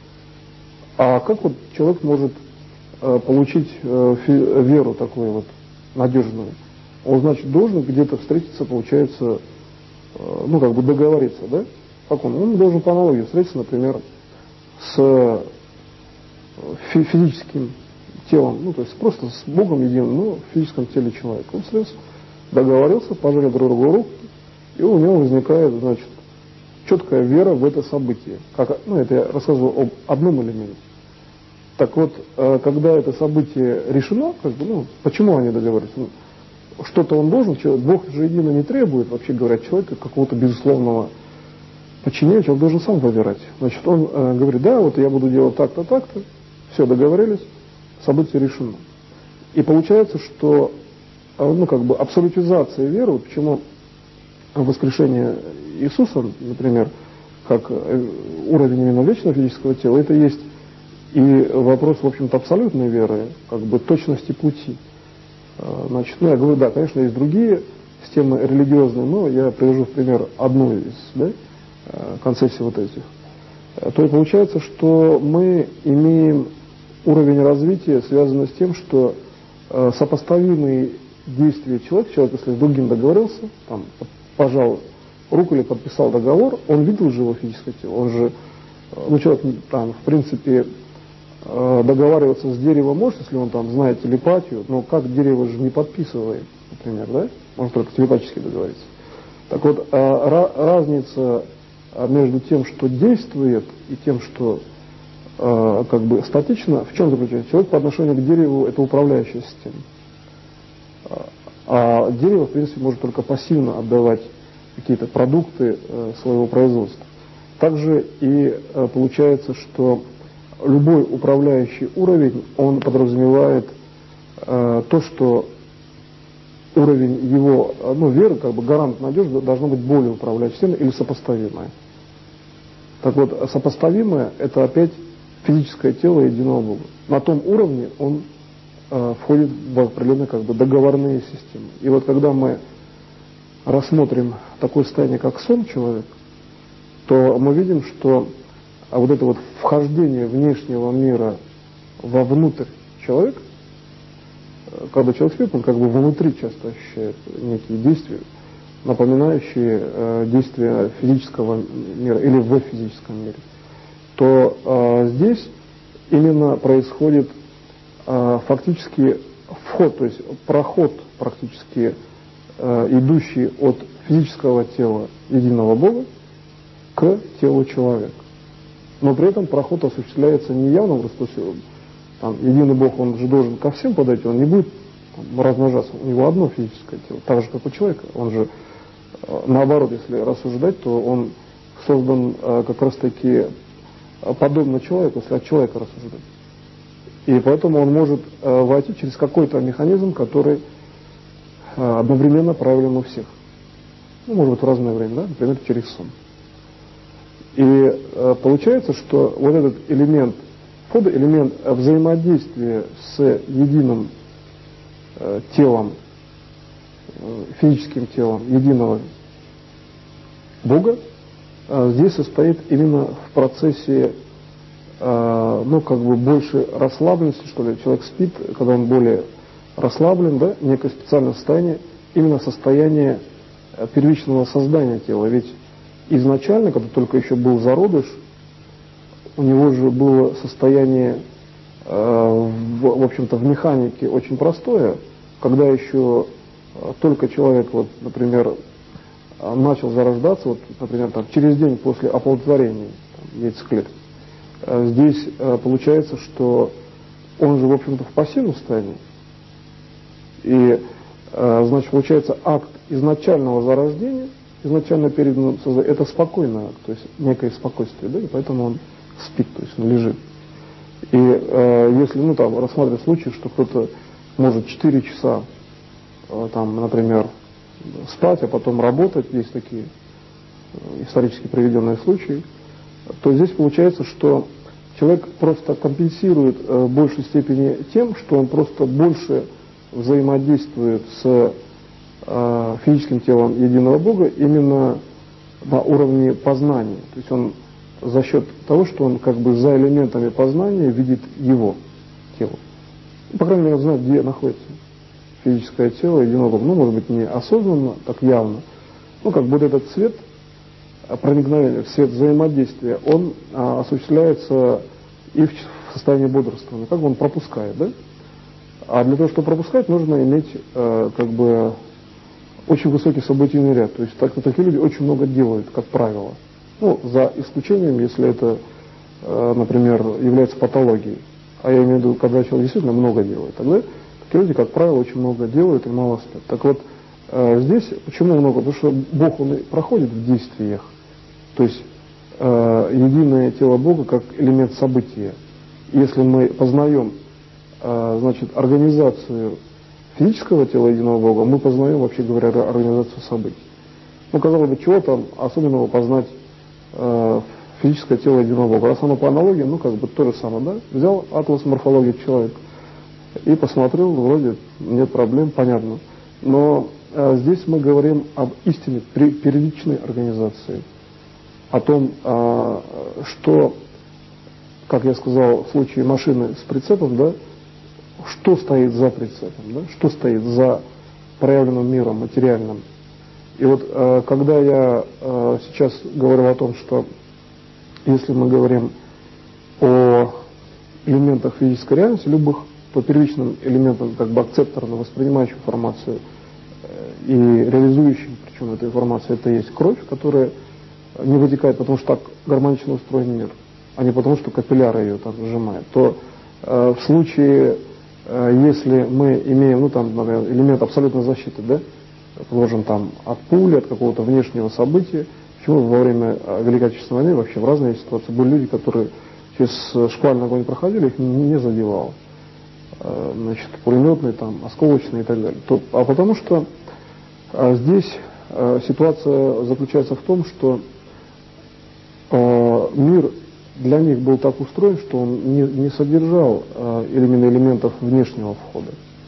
Speaker 1: А как вот человек может э, получить э, фи, веру такую вот надежную? Он, значит, должен где-то встретиться, получается, э, ну, как бы договориться, да? Как он? Он должен по аналогии встретиться, например, с фи- физическим телом, ну, то есть просто с Богом единым, но в физическом теле человека. Он встретился, договорился, пожали друг другу руку, и у него возникает, значит, четкая вера в это событие. Как, ну, это я рассказывал об одном элементе. Так вот, когда это событие решено, как бы, ну, почему они договорились? Ну, что-то он должен, Бог же едино не требует, вообще говоря, человека какого-то безусловного подчинения, человек должен сам выбирать. Значит, он э, говорит, да, вот я буду делать так-то, так-то, все, договорились, событие решено. И получается, что ну, как бы абсолютизация веры, вот почему воскрешение Иисуса, например, как уровень именно вечного физического тела, это есть и вопрос, в общем-то, абсолютной веры, как бы точности пути. Значит, ну, я говорю, да, конечно, есть другие системы религиозные, но я привожу в пример одну из, да, концепций вот этих. То и получается, что мы имеем уровень развития, связанный с тем, что э, сопоставимые действия человека, человек, если с другим договорился, там, пожал руку или подписал договор, он видел же его физическое тело, он же, ну, человек там, в принципе, э, договариваться с деревом может, если он там знает телепатию, но как дерево же не подписывает, например, да, может только телепатически договориться. Так вот, э, ra- разница между тем, что действует, и тем, что э, как бы статично, в чем заключается? Человек по отношению к дереву – это управляющая система. А дерево, в принципе, может только пассивно отдавать какие-то продукты э, своего производства. Также и э, получается, что любой управляющий уровень, он подразумевает э, то, что уровень его, ну, веры, как бы гарант надежды, должно быть более управляющей системой или сопоставимое. Так вот, сопоставимое – это опять физическое тело единого Бога. На том уровне он э, входит в определенные как бы договорные системы. И вот когда мы рассмотрим такое состояние, как сон человека, то мы видим, что вот это вот вхождение внешнего мира вовнутрь человека, когда человек спит, он как бы внутри часто ощущает некие действия, напоминающие э, действия физического мира или в физическом мире, то э, здесь именно происходит э, фактически вход, то есть проход практически э, идущий от физического тела единого Бога к телу человека. Но при этом проход осуществляется не явным распределением. Там, единый Бог, он же должен ко всем подойти, он не будет там размножаться. У него одно физическое тело, так же, как у человека. Он же, э, наоборот, если рассуждать, то он создан э, как раз-таки подобно человеку, если от человека рассуждать. И поэтому он может э, войти через какой-то механизм, который э, одновременно правилен у всех. Ну, может быть, в разное время, да? Например, через сон. И э, получается, что вот этот элемент входа, элемент взаимодействия с единым э, телом, э, физическим телом единого Бога, э, здесь состоит именно в процессе, э, ну, как бы больше расслабленности, что ли. Человек спит, когда он более расслаблен, да, некое специальное состояние, именно состояние э, первичного создания тела. Ведь изначально, когда только еще был зародыш, у него же было состояние, э, в, в общем-то, в механике очень простое, когда еще э, только человек, вот, например, э, начал зарождаться, вот, например, там, через день после оплодотворения там, яйцеклетки, э, здесь э, получается, что он же, в общем-то, в пассивном состоянии. И, э, значит, получается, акт изначального зарождения, изначально переданным созданием, это спокойный акт, то есть некое спокойствие, да, и поэтому он спит, то есть он лежит. И э, если, ну, там, рассматривать случай, что кто-то может четыре часа, э, там, например, спать, а потом работать, есть такие э, исторически приведенные случаи, то здесь получается, что человек просто компенсирует э, в большей степени тем, что он просто больше взаимодействует с э, физическим телом единого Бога именно на уровне познания. То есть он за счет того, что он как бы за элементами познания видит его тело. По крайней мере, он знает, где находится физическое тело единого Бога. Ну, может быть, не осознанно, так явно. Ну, как бы вот этот свет проникновения, свет взаимодействия, он а, осуществляется и в состоянии бодрствования. Как бы он пропускает, да? А для того, чтобы пропускать, нужно иметь э, как бы очень высокий событийный ряд. То есть так, такие люди очень много делают, как правило. Ну, за исключением, если это, э, например, является патологией. А я имею в виду, когда человек действительно много делает. Тогда такие люди, как правило, очень много делают и мало спят. Так вот, э, здесь почему много? Потому что Бог, он и проходит в действиях. То есть э, единое тело Бога как элемент события. Если мы познаем, э, значит, организацию физического тела единого Бога, мы познаем, вообще говоря, организацию событий. Ну, казалось бы, чего там особенного познать э, физическое тело единого Бога? Раз оно по аналогии, ну, как бы то же самое, да? Взял атлас морфологии человека и посмотрел, вроде нет проблем, понятно. Но э, здесь мы говорим об истине при первичной организации. О том, э, что, как я сказал, в случае машины с прицепом, да, что стоит за прицепом, да, что стоит за проявленным миром материальным. И вот э, когда я э, сейчас говорю о том, что если мы говорим о элементах физической реальности, любых, то первичным элементом, как бы акцепторно воспринимающим информацию э, и реализующим, причем эта информация, это есть кровь, которая не вытекает, потому что так гармонично устроен мир, а не потому что капилляры ее там сжимают, то э, в случае, э, если мы имеем, ну там, например, элемент абсолютной защиты, да, положим там от пули, от какого-то внешнего события, почему во время Великой Отечественной войны вообще в разные ситуации были люди, которые через шквальный огонь проходили, их не задевало. Э, значит, пулеметные, там, осколочные и так далее. То, а потому что э, здесь э, ситуация заключается в том, что мир для них был так устроен, что он не, не содержал э, именно элементов внешнего входа.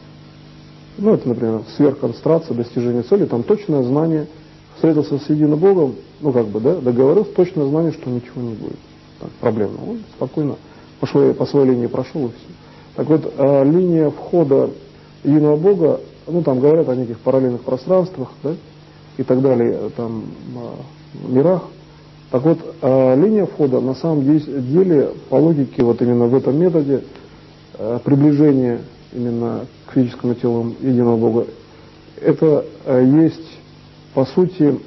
Speaker 1: Ну, это, например, сверхконцентрация, достижение цели, там точное знание, встретился с единым Богом, ну, как бы, да, договорился, точное знание, что ничего не будет так, проблемно. Он спокойно по своей, по своей линии прошел и все. Так вот, э, линия входа единого Бога, ну, там говорят о неких параллельных пространствах, да, и так далее, там, э, мирах. Так вот, э, линия входа на самом деле, по логике, вот именно в этом методе э, приближения именно к физическому телу единого Бога, это э, есть, по сути,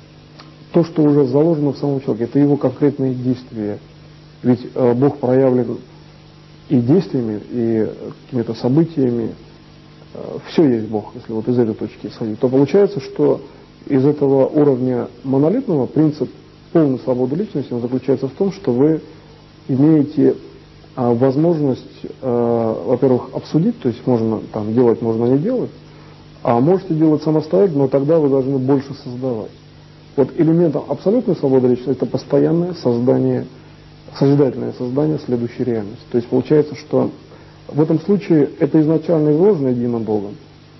Speaker 1: то, что уже заложено в самом человеке, это его конкретные действия. Ведь э, Бог проявлен и действиями, и какими-то событиями. Э, все есть Бог, если вот из этой точки исходить. То получается, что из этого уровня монолитного принцип полной свободы личности он заключается в том, что вы имеете а, возможность, а, во-первых, обсудить, то есть можно там делать, можно не делать, а можете делать самостоятельно, но тогда вы должны больше создавать. Вот элементом абсолютной свободы личности это постоянное создание, созидательное создание следующей реальности. То есть получается, что в этом случае это изначально изложено единым Богом,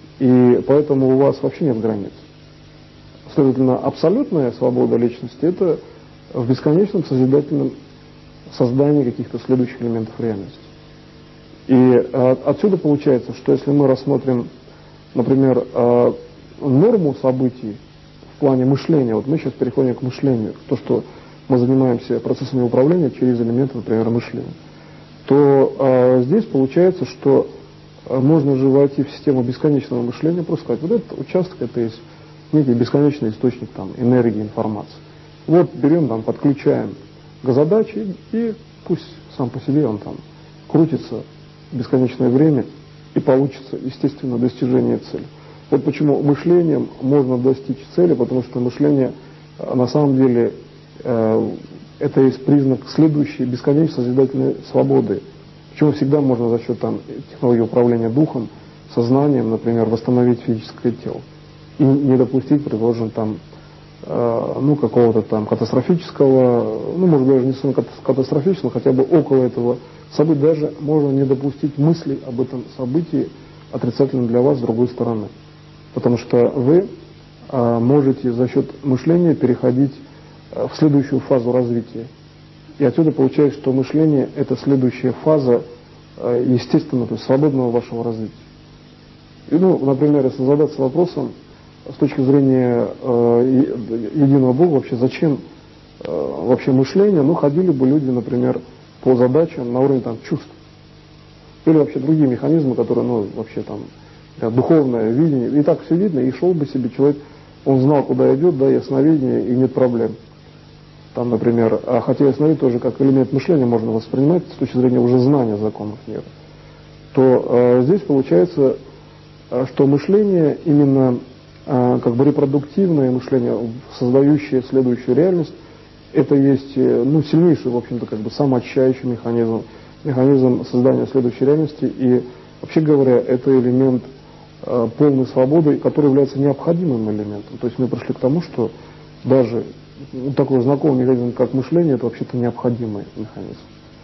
Speaker 1: и поэтому у вас вообще нет границ. Следовательно, абсолютная свобода личности – это в бесконечном созидательном создании каких-то следующих элементов реальности. И а, отсюда получается, что если мы рассмотрим, например, а, норму событий в плане мышления, вот мы сейчас переходим к мышлению, то, что мы занимаемся процессами управления через элементы, например, мышления, то а, здесь получается, что а, можно же войти в систему бесконечного мышления, просто сказать, вот этот участок – это есть некий бесконечный источник там, энергии, информации. Вот берем, там, подключаем к задаче, и пусть сам по себе он там крутится бесконечное время, и получится, естественно, достижение цели. Вот почему мышлением можно достичь цели, потому что мышление на самом деле э, это есть признак следующей бесконечной созидательной свободы. Почему всегда можно за счет там, технологии управления духом, сознанием, например, восстановить физическое тело. И не допустить, предположим, там, э, ну, какого-то там катастрофического, ну, может, даже не совсем катастрофического, хотя бы около этого события, даже можно не допустить мыслей об этом событии отрицательно для вас с другой стороны. Потому что вы э, можете за счет мышления переходить э, в следующую фазу развития. И отсюда получается, что мышление – это следующая фаза, э, естественно, то есть свободного вашего развития. И, ну, например, если задаться вопросом, с точки зрения э, единого Бога, вообще зачем э, вообще мышление, ну, ходили бы люди, например, по задачам на уровне там, чувств. Или вообще другие механизмы, которые, ну, вообще там, духовное видение. И так все видно, и шел бы себе человек, он знал, куда идет, да, ясновидение, и нет проблем. Там, например, а хотя ясновидение тоже как элемент мышления можно воспринимать с точки зрения уже знания законов мира, то э, здесь получается, что мышление именно как бы репродуктивное мышление, создающее следующую реальность, это есть, ну, сильнейший, в общем-то, как бы самоочищающий механизм, механизм создания следующей реальности, и, вообще говоря, это элемент э, полной свободы, который является необходимым элементом. То есть мы пришли к тому, что даже ну, такой знакомый механизм, как мышление, это вообще-то необходимый механизм.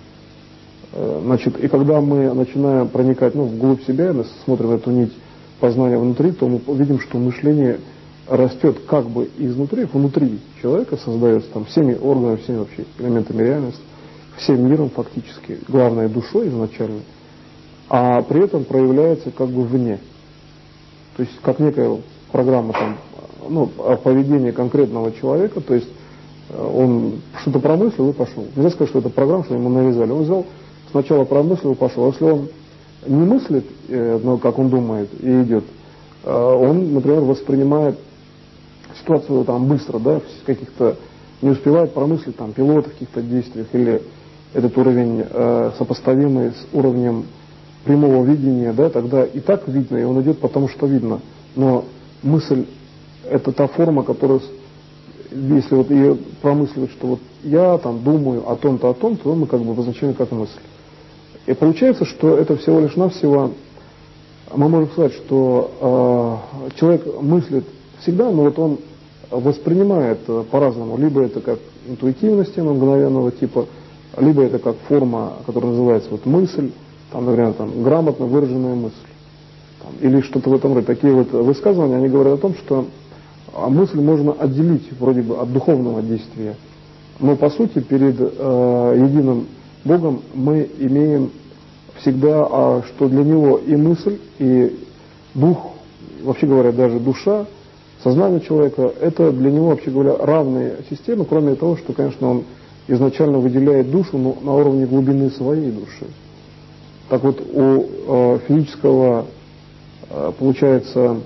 Speaker 1: Э, значит, и когда мы начинаем проникать, ну, вглубь себя, мы смотрим эту нить познания внутри, то мы видим, что мышление растет как бы изнутри, внутри человека создается там всеми органами, всеми вообще элементами реальности, всем миром фактически, главное душой изначально, а при этом проявляется как бы вне. То есть как некая программа там, ну, поведения конкретного человека, то есть он что-то промыслил и пошел. Нельзя сказать, что это программа, что ему навязали. Он взял, сначала промыслил и пошел. А если он не мыслит, ну, как он думает, и идет, он, например, воспринимает ситуацию там быстро, да, каких-то не успевает промыслить там пилота в каких-то действиях, или этот уровень э, сопоставимый с уровнем прямого видения, да, тогда и так видно, и он идет потому, что видно. Но мысль – это та форма, которая, если вот ее промысливать, что вот я там думаю о том-то, о том, то мы как бы обозначаем как мысль. И получается, что это всего лишь навсего, мы можем сказать, что э, человек мыслит всегда, но вот он воспринимает э, по-разному. Либо это как интуитивность мгновенного типа, либо это как форма, которая называется вот мысль, там, например, там, грамотно выраженная мысль, там, или что-то в этом роде. Такие вот высказывания, они говорят о том, что мысль можно отделить вроде бы от духовного действия, но по сути перед э, единым Богом мы имеем всегда, а, что для Него и мысль, и дух, вообще говоря, даже душа, сознание человека, это для него, вообще говоря, равные системы, кроме того, что, конечно, он изначально выделяет душу, но на уровне глубины своей души. Так вот, у э, физического, э, получается,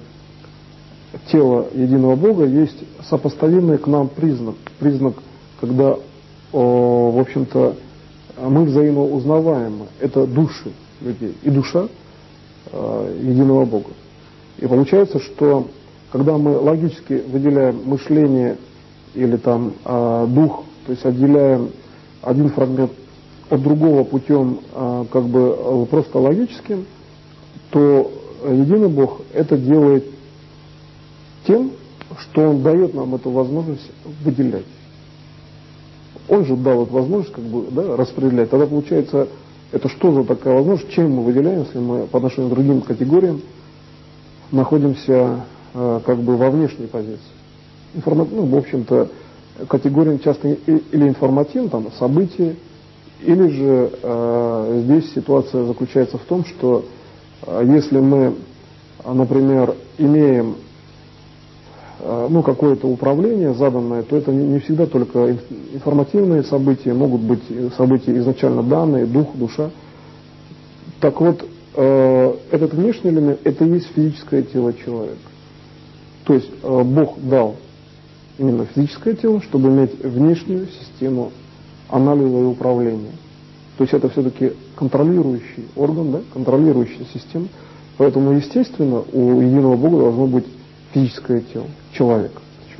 Speaker 1: тела единого Бога есть сопоставимый к нам признак, признак, когда, э, в общем-то, мы взаимоузнаваемы. Это души людей и душа э, единого Бога. И получается, что когда мы логически выделяем мышление или там э, дух, то есть отделяем один фрагмент от другого путем э, как бы э, просто логическим, то единый Бог это делает тем, что Он дает нам эту возможность выделять. Он же дал эту возможность как бы, да, распределять. Тогда получается, это что за такая возможность, чем мы выделяем, если мы по отношению к другим категориям находимся э, как бы во внешней позиции. Информа... Ну, в общем-то, категориям часто или информативны, там, события, или же э, здесь ситуация заключается в том, что э, если мы, например, имеем ну, какое-то управление заданное, то это не всегда только информативные события, могут быть события изначально данные, дух, душа. Так вот, э, этот внешний элемент, это и есть физическое тело человека. То есть э, Бог дал именно физическое тело, чтобы иметь внешнюю систему анализа и управления. То есть это все-таки контролирующий орган, да, контролирующая система. Поэтому, естественно, у единого Бога должно быть физическое тело, человек.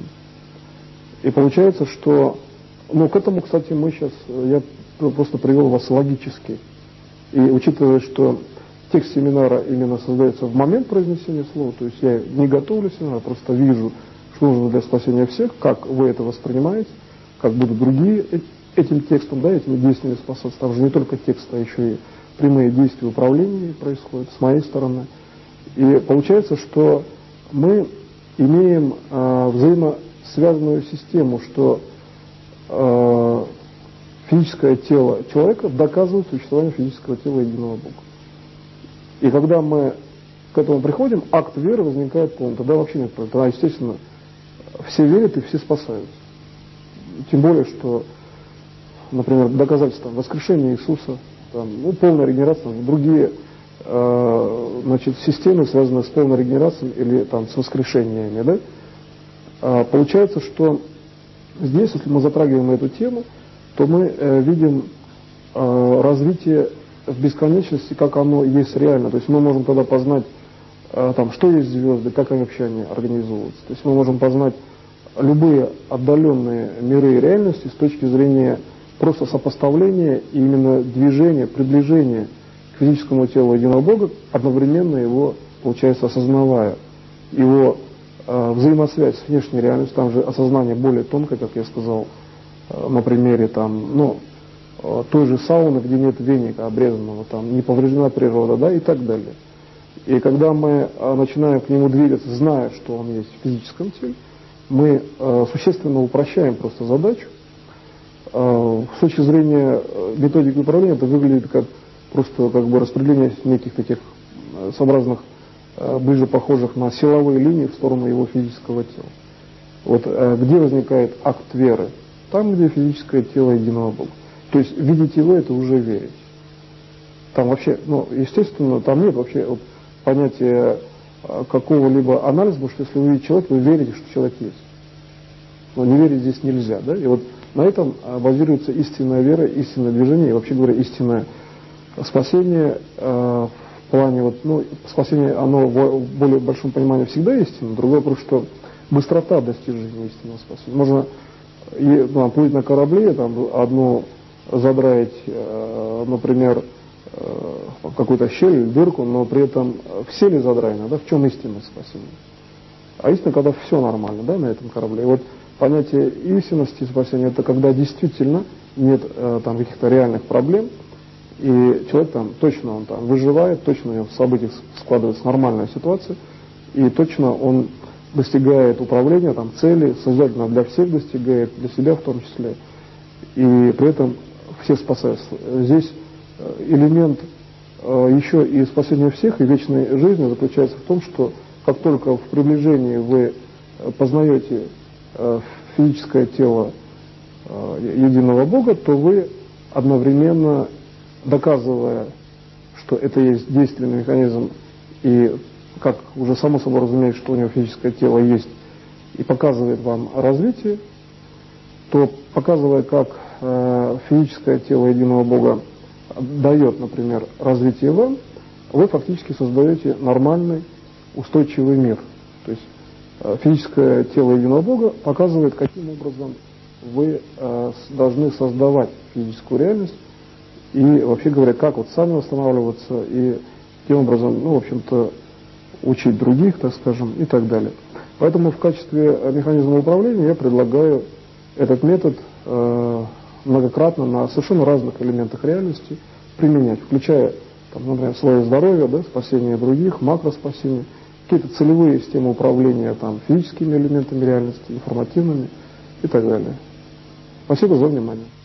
Speaker 1: И получается, что, ну, к этому, кстати, мы сейчас, я просто привел вас логически. И учитывая, что текст семинара именно создается в момент произнесения слова, то есть я не готовлю семинар, просто вижу, что нужно для спасения всех, как вы это воспринимаете, как будут другие этим текстом, да, этими действиями спасаться. Там же не только текст, а еще и прямые действия управления происходят с моей стороны. И получается, что мы имеем э, взаимосвязанную систему, что э, физическое тело человека доказывает существование физического тела единого Бога. И когда мы к этому приходим, акт веры возникает полный. Тогда вообще нет проблем. Тогда, естественно, все верят и все спасаются. Тем более, что, например, доказательства воскрешения Иисуса, там, ну, полная регенерация, другие э, значит, системы, связанные с полной регенерацией или там, с воскрешениями. Да? А, получается, что здесь, если мы затрагиваем эту тему, то мы э, видим э, развитие в бесконечности, как оно есть реально. То есть мы можем тогда познать, э, там, что есть звезды, как они вообще они организовываются. То есть мы можем познать любые отдаленные миры и реальности с точки зрения просто сопоставления и именно движения, приближения к физическому телу единого Бога, одновременно его, получается, осознавая. Его э, взаимосвязь с внешней реальностью, там же осознание более тонкое, как я сказал, э, на примере там, ну, э, той же сауны, где нет веника обрезанного, там не повреждена природа, да, и так далее. И когда мы э, начинаем к нему двигаться, зная, что он есть в физическом теле, мы э, существенно упрощаем просто задачу. Э, с точки зрения методики управления это выглядит как просто как бы распределение неких таких э, сообразных, э, ближе похожих на силовые линии в сторону его физического тела. Вот э, где возникает акт веры? Там, где физическое тело единого Бога. То есть видеть его это уже верить. Там вообще, ну, естественно, там нет вообще вот, понятия какого-либо анализа, потому что если вы видите человека, вы верите, что человек есть. Но не верить здесь нельзя. Да? И вот на этом базируется истинная вера, истинное движение и, вообще говоря, истинное спасение э, в плане, вот, ну, спасение, оно в более большом понимании всегда истинно. Другой вопрос, что быстрота достижения истинного спасения. Можно и, ну, плыть на корабле, там, одну задраить, э, например, какую-то щель, дырку, но при этом все ли задраено, да, в чем истинное спасение? А истина, когда все нормально, да, на этом корабле. И вот Понятие истинности спасения — это когда действительно нет э, там каких-то реальных проблем, и человек там точно он там выживает, точно у него в событиях складывается нормальная ситуация, и точно он достигает управления, там, цели, созидательно для всех достигает, для себя в том числе, и при этом все спасаются. Здесь элемент э, еще и спасения всех, и вечной жизни заключается в том, что как только в приближении вы познаете э, физическое тело э, единого Бога, то вы одновременно, доказывая, что это есть действенный механизм, и как уже само собой разумеется, что у него физическое тело есть, и показывает вам развитие, то, показывая, как э, физическое тело единого Бога дает, например, развитие вам, вы фактически создаете нормальный, устойчивый мир. То есть э, физическое тело единого Бога показывает, каким образом вы э, должны создавать физическую реальность, и вообще говоря, как вот сами восстанавливаться, и таким образом, ну, в общем-то, учить других, так скажем, и так далее. Поэтому в качестве механизма управления я предлагаю этот метод э, многократно на совершенно разных элементах реальности применять, включая, там, например, свое здоровье, да, спасение других, макроспасение, какие-то целевые системы управления там, физическими элементами реальности, информативными и так далее. Спасибо за внимание.